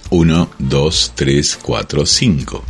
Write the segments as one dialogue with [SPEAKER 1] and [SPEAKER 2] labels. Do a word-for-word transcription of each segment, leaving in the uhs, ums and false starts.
[SPEAKER 1] Uno, dos, tres, cuatro, cinco.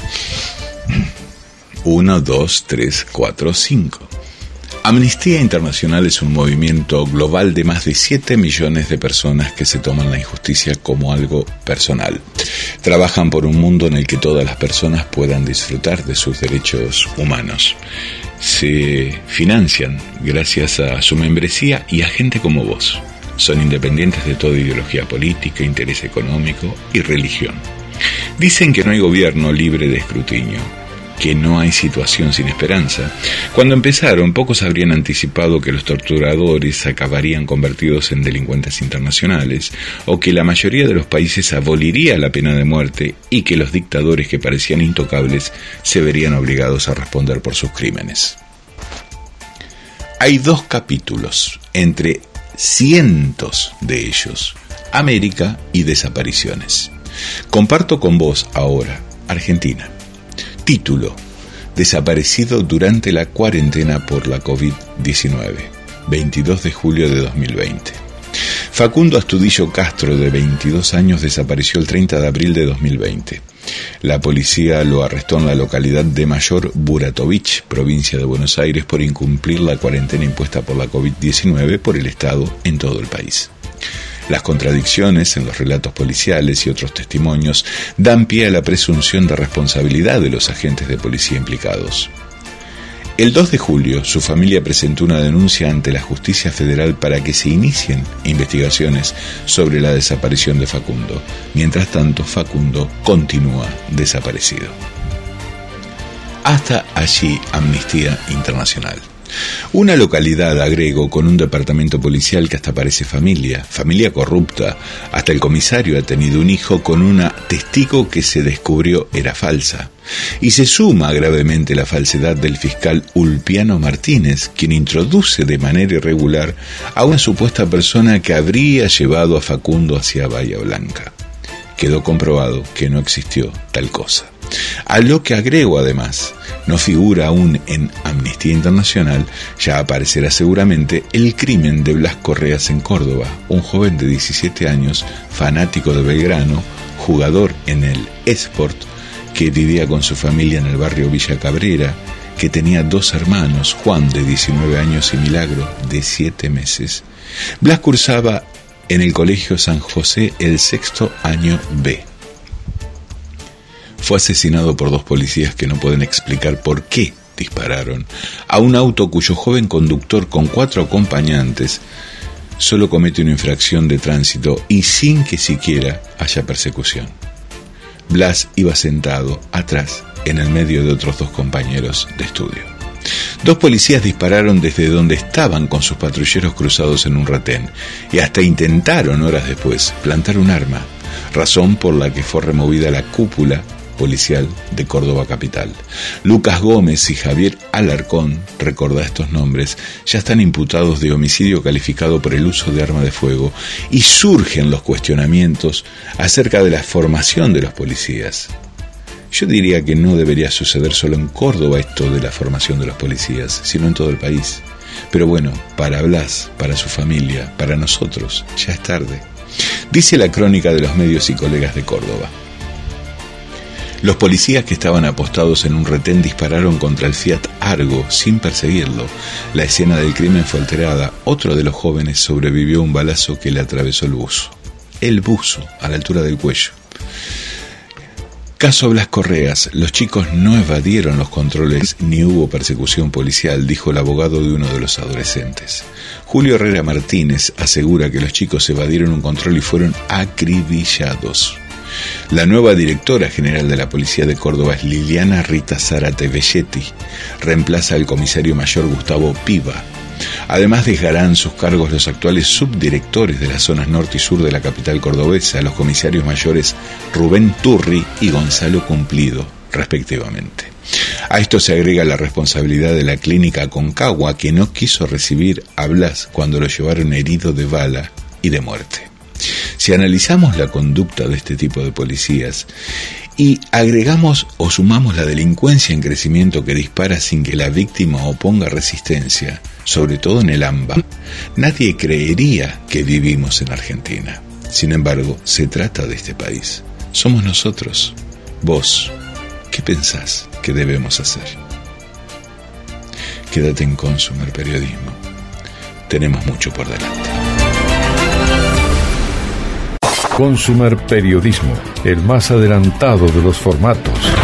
[SPEAKER 1] Uno, dos, tres, cuatro, cinco. Amnistía Internacional es un movimiento global de más de siete millones de personas que se toman la injusticia como algo personal. Trabajan por un mundo en el que todas las personas puedan disfrutar de sus derechos humanos. Se financian gracias a su membresía y a gente como vos. Son independientes de toda ideología política, interés económico y religión. Dicen que no hay gobierno libre de escrutinio, que no hay situación sin esperanza. Cuando empezaron, pocos habrían anticipado que los torturadores acabarían convertidos en delincuentes internacionales, o que la mayoría de los países aboliría la pena de muerte y que los dictadores que parecían intocables se verían obligados a responder por sus crímenes. Hay dos capítulos, entre cientos de ellos, América y desapariciones. Comparto con vos ahora, Argentina. Título: Desaparecido durante la cuarentena por la covid diecinueve, veintidós de julio de dos mil veinte. Facundo Astudillo Castro, de veintidós años, desapareció el treinta de abril de dos mil veinte. La policía lo arrestó en la localidad de Mayor Buratovich, provincia de Buenos Aires, por incumplir la cuarentena impuesta por la covid diecinueve por el Estado en todo el país. Las contradicciones en los relatos policiales y otros testimonios dan pie a la presunción de responsabilidad de los agentes de policía implicados. El dos de julio, su familia presentó una denuncia ante la Justicia Federal para que se inicien investigaciones sobre la desaparición de Facundo. Mientras tanto, Facundo continúa desaparecido. Hasta allí, Amnistía Internacional. Una localidad, agrego, con un departamento policial que hasta parece familia, familia corrupta. Hasta el comisario ha tenido un hijo con una testigo que se descubrió era falsa. Y se suma gravemente la falsedad del fiscal Ulpiano Martínez, quien introduce de manera irregular a una supuesta persona que habría llevado a Facundo hacia Bahía Blanca. Quedó comprobado que no existió tal cosa. A lo que agrego además, no figura aún en Amnistía Internacional, ya aparecerá seguramente el crimen de Blas Correas en Córdoba, un joven de diecisiete años, fanático de Belgrano, jugador en el Esport, que vivía con su familia en el barrio Villa Cabrera, que tenía dos hermanos, Juan de diecinueve años y Milagro de siete meses. Blas cursaba en el Colegio San José el sexto año B. Fue asesinado por dos policías que no pueden explicar por qué dispararon a un auto cuyo joven conductor con cuatro acompañantes solo comete una infracción de tránsito y sin que siquiera haya persecución. Blas iba sentado atrás en el medio de otros dos compañeros de estudio. Dos policías dispararon desde donde estaban con sus patrulleros cruzados en un retén y hasta intentaron horas después plantar un arma, razón por la que fue removida la cúpula policial de Córdoba capital. Lucas Gómez y Javier Alarcón, recordá estos nombres, ya están imputados de homicidio calificado por el uso de arma de fuego y surgen los cuestionamientos acerca de la formación de los policías. Yo diría que no debería suceder solo en Córdoba esto de la formación de los policías, sino en todo el país. Pero bueno, para Blas, para su familia, para nosotros, ya es tarde. Dice la crónica de los medios y colegas de Córdoba. Los policías que estaban apostados en un retén dispararon contra el Fiat Argo sin perseguirlo. La escena del crimen fue alterada. Otro de los jóvenes sobrevivió a un balazo que le atravesó el buzo. El buzo, a la altura del cuello. Caso Blas Correas. Los chicos no evadieron los controles ni hubo persecución policial, dijo el abogado de uno de los adolescentes. Julio Herrera Martínez asegura que los chicos evadieron un control y fueron acribillados. La nueva directora general de la Policía de Córdoba es Liliana Rita Zárate Belletti. Reemplaza al comisario mayor Gustavo Piva. Además dejarán sus cargos los actuales subdirectores de las zonas norte y sur de la capital cordobesa, los comisarios mayores Rubén Turri y Gonzalo Cumplido, respectivamente. A esto se agrega la responsabilidad de la clínica Aconcagua, que no quiso recibir a Blas cuando lo llevaron herido de bala y de muerte. Si analizamos la conducta de este tipo de policías y agregamos o sumamos la delincuencia en crecimiento que dispara sin que la víctima oponga resistencia, sobre todo en el AMBA, nadie creería que vivimos en Argentina. Sin embargo, se trata de este país, somos nosotros. Vos, ¿qué pensás que debemos hacer? Quédate en Consumer Periodismo. Tenemos mucho por delante.
[SPEAKER 2] Consumer Periodismo, el más adelantado de los formatos.